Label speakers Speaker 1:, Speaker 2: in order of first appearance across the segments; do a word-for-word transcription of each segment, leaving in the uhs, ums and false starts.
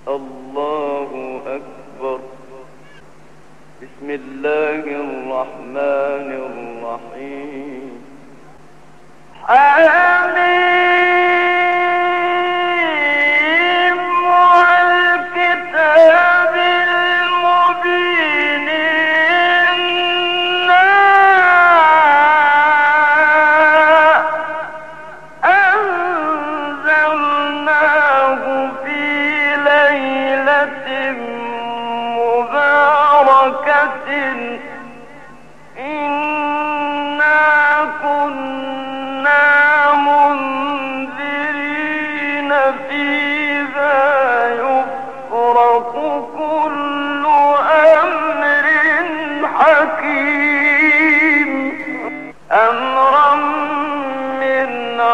Speaker 1: الله أكبر. بسم الله الرحمن الرحيم. حميم والكتاب المبين إنا أنزلناه في ليلة مباركة إنا كنا منذرين فيها يفرق كل أمر حكيم أمرا من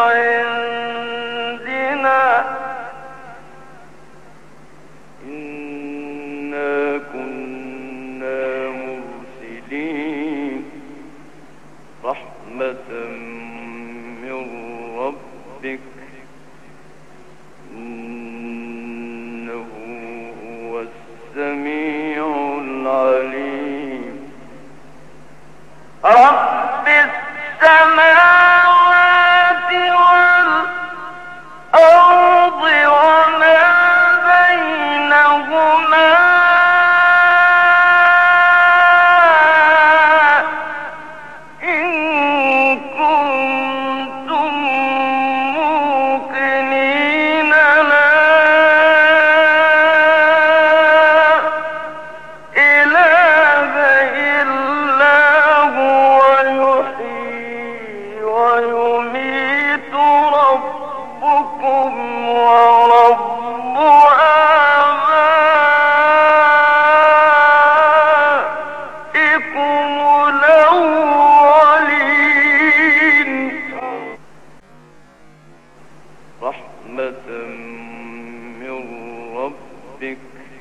Speaker 1: عندنا إنا كنا مرسلين رحمة من ربك إنه هو السميع العليم. رب السماوات والأرض وما بينهما إن كنتم موقنين لا إله إلا هو يحيي ويميت ربكم ورب آبائكم الأولين رحمة من ربك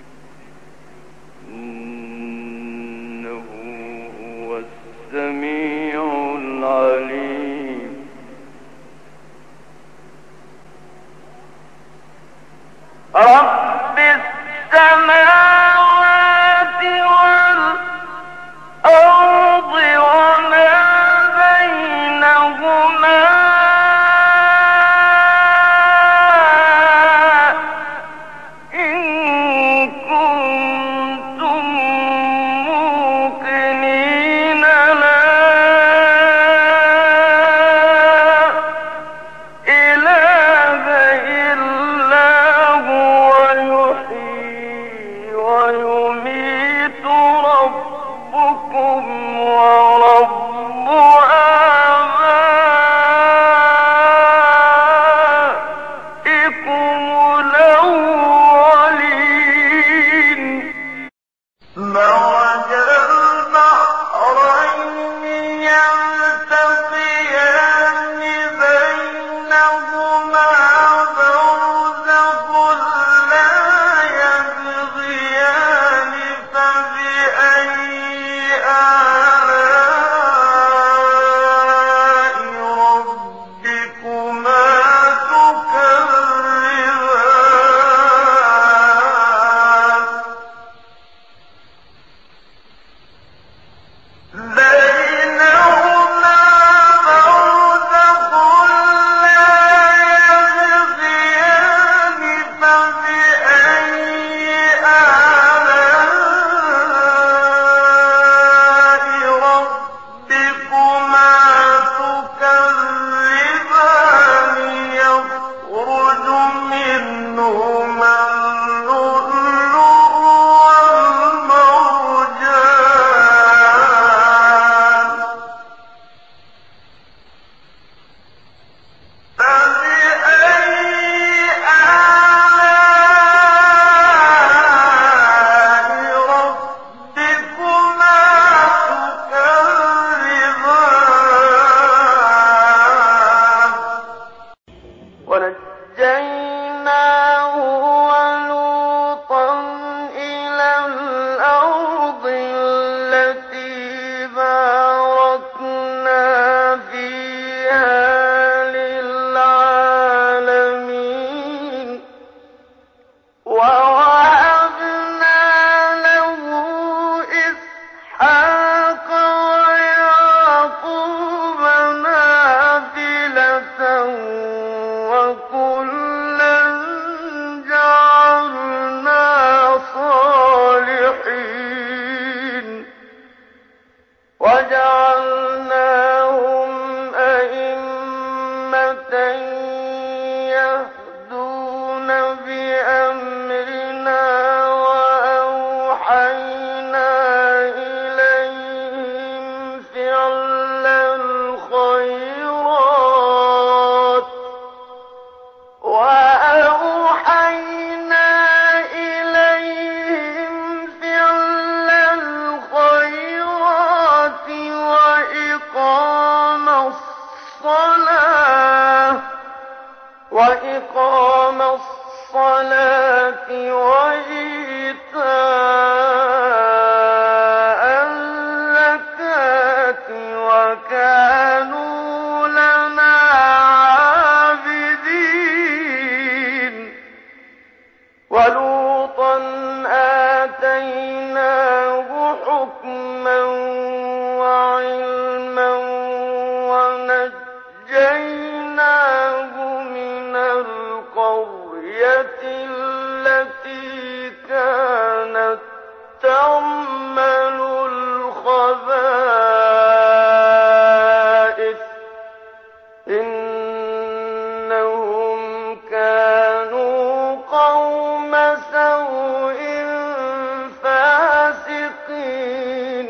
Speaker 1: إنه هو السميع العليم. رب السماوات والأرض وما بينهما إن كنتم موقنين لا إله إلا هو يحيي ويميت ربكم ورب آبائكم الأولين مرج البحرين يلتقيان بينهما برزخ لا يبغيان فبأي آلاء ربكما تكذبان بينهما برزخ لا يبغيان فبأي آلاء ربكما تكذبان يخرج منهما اللؤلؤ والمرجان فبأي آلاء ربكما تكذبان ونجيناه وإيتاء الزكاة وكانوا لنا عابدين ولوطا آتيناه حكما وعلما ونجيناه من القرية التي كانت تعمل الخبائث إنهم كانوا قوم سوء فاسقين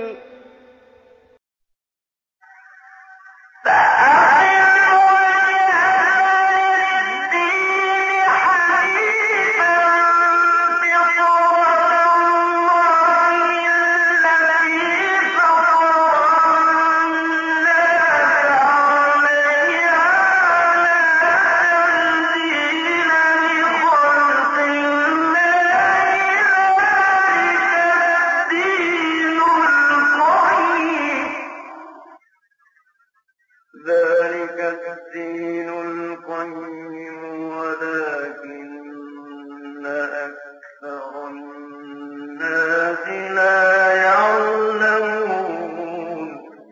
Speaker 1: ذلك الدين القيم ولكن أكثر الناس لا يعلمون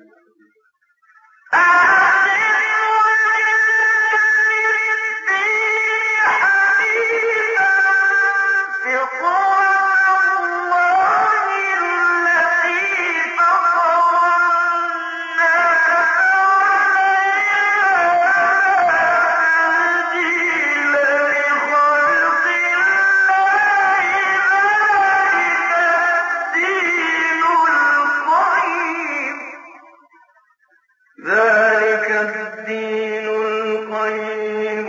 Speaker 1: ذلك الدين القيم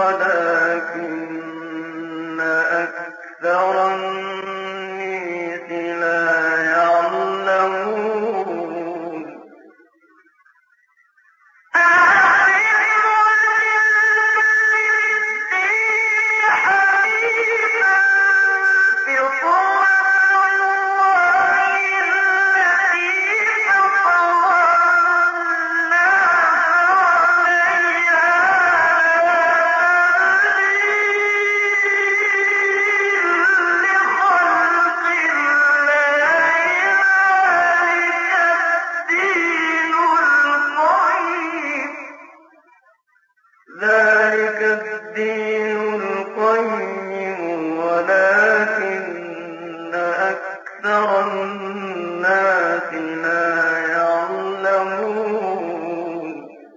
Speaker 1: ولكن أكثر الناس لا يعلمون ذلك الدين القيم ولكن أكثر الناس لا يعلمون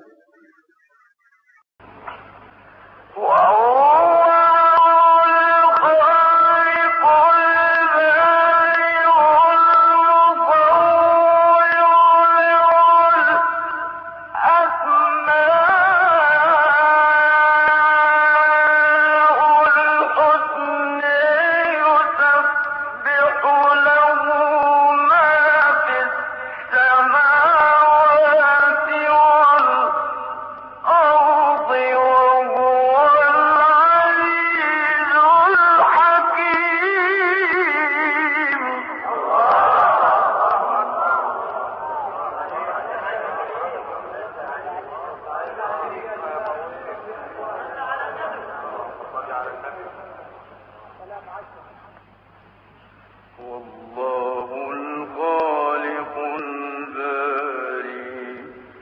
Speaker 1: والله الخالق الباري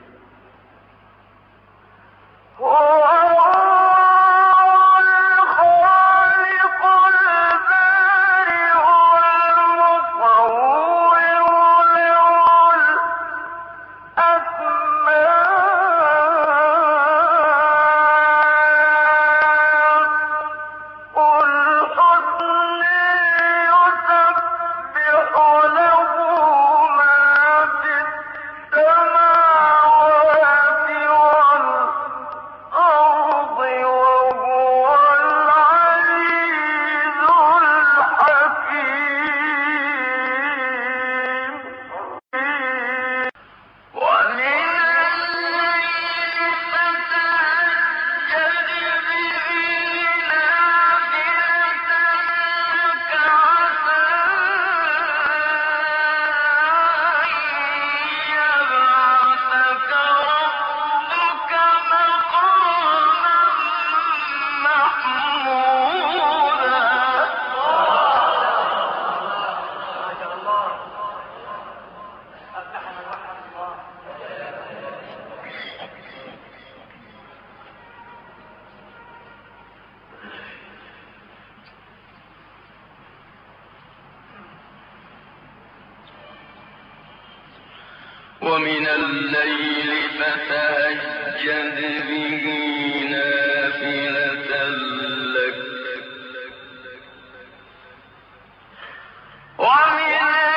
Speaker 1: هو الخالق الباري والمصور له الأسماء الحسنى يسبح ومن الليل فتهجد به نافلة لك ومن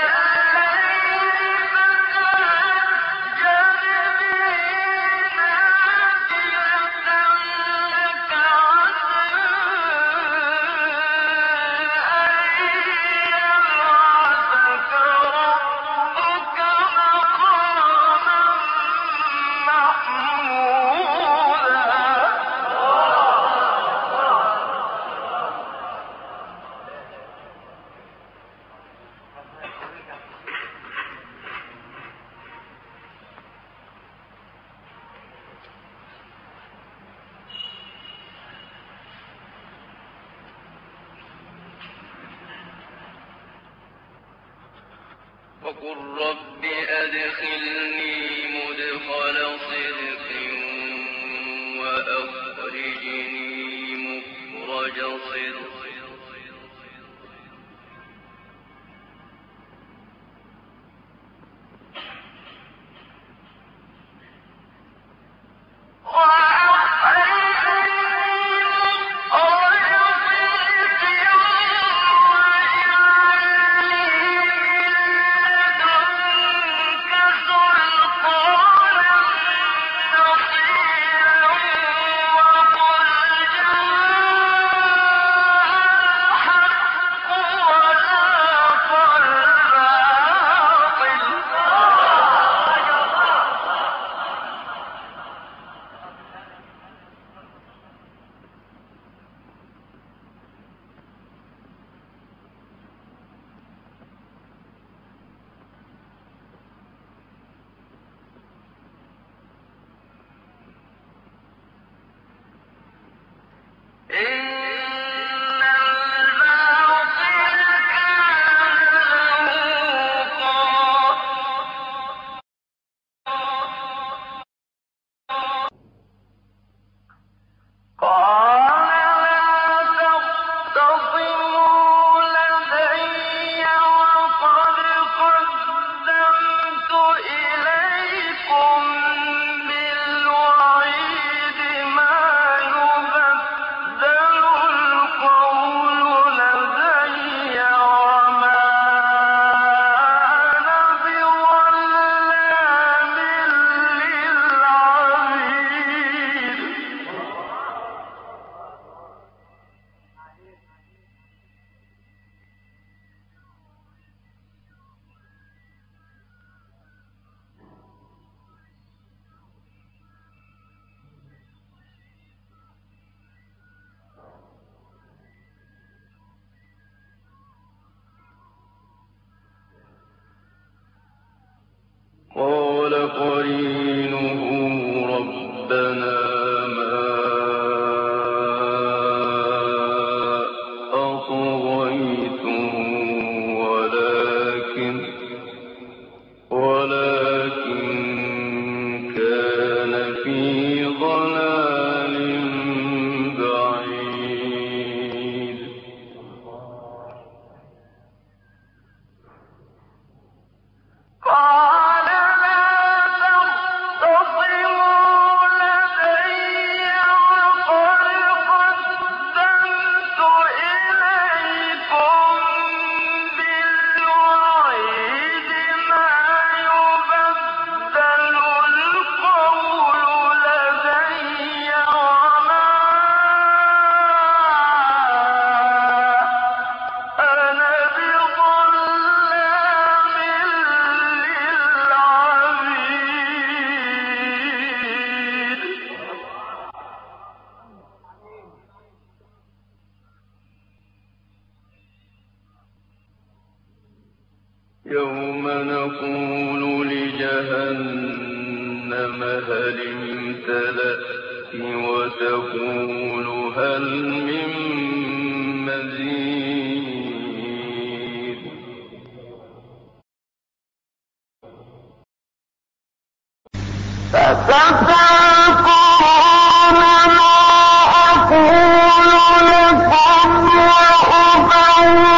Speaker 1: وقل رب أدخلني مدخل صدق وأخرجني مخرج صدق قال قرينه ربنا ما أطغيته ولكن ولكن كان في ضلال بعيد يوم نقول لجهنم هل امتلأت وتقول هل من مزيد فتذكرون ما أقول لكم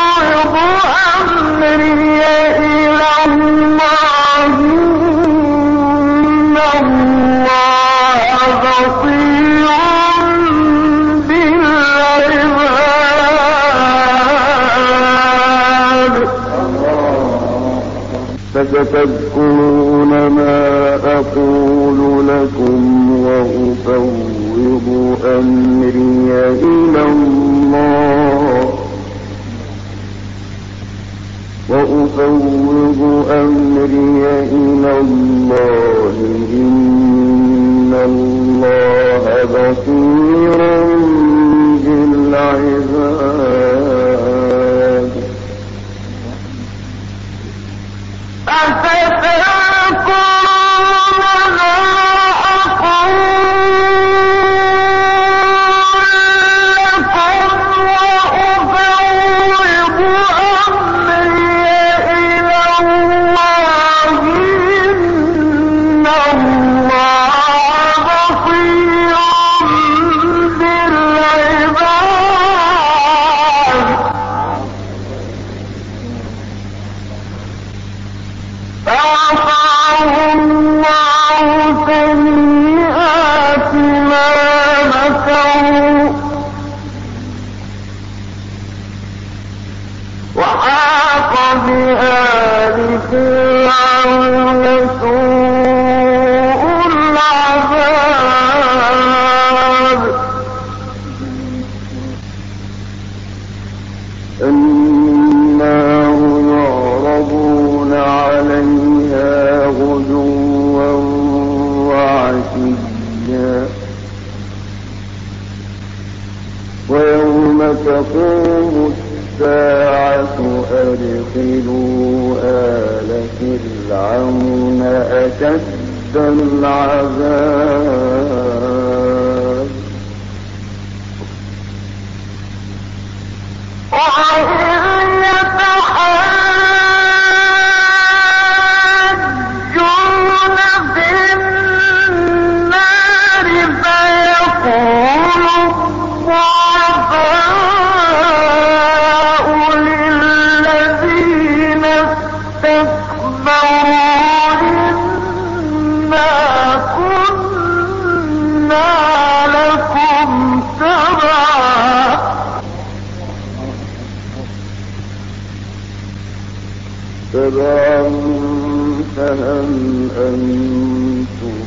Speaker 1: وأفوض أمري إلى الله
Speaker 2: فستذكرون ما أقول لكم وأفوض أمري إلى الله وأفوض أمري إلى الله إن الله بصير بالعباد. تقوم الساعة أدخلوا آل فرعون أشد العذاب. تبعا فهل أنتم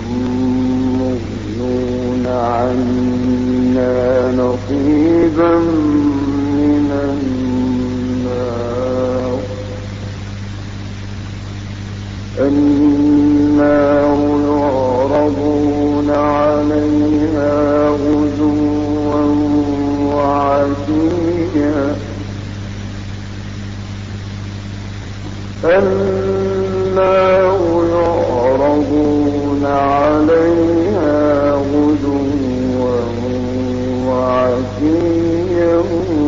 Speaker 2: مغنون عنا نصيبا من النار. النار يعرضون عليها غدوا وعشيا النار يعرضون عليها غدوا وعشيا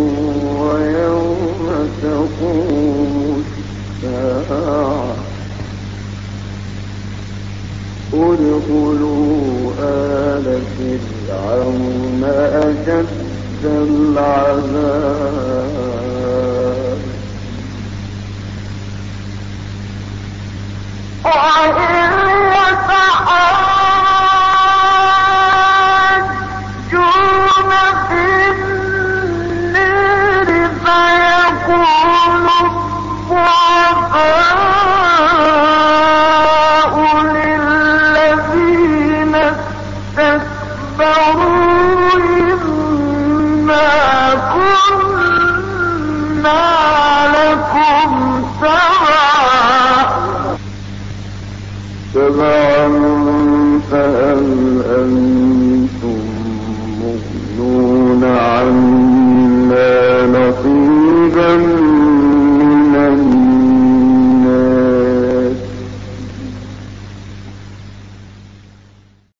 Speaker 2: ويوم تقوم الساعة ادخلوا آل فرعون أشد العذاب. تبعا